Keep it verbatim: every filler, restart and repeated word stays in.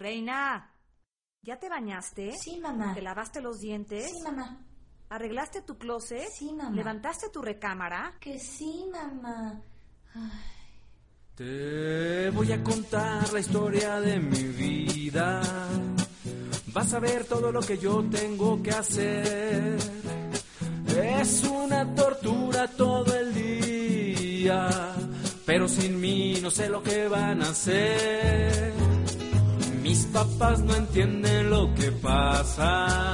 Reina, ¿ya te bañaste? Sí, mamá. ¿Te lavaste los dientes? Sí, mamá. ¿Arreglaste tu closet? Sí, mamá. ¿Levantaste tu recámara? Que sí, mamá. Ay. Te voy a contar la historia de mi vida. Vas a ver todo lo que yo tengo que hacer. Es una tortura todo el día, pero sin mí no sé lo que van a hacer. Mis papás no entienden lo que pasa.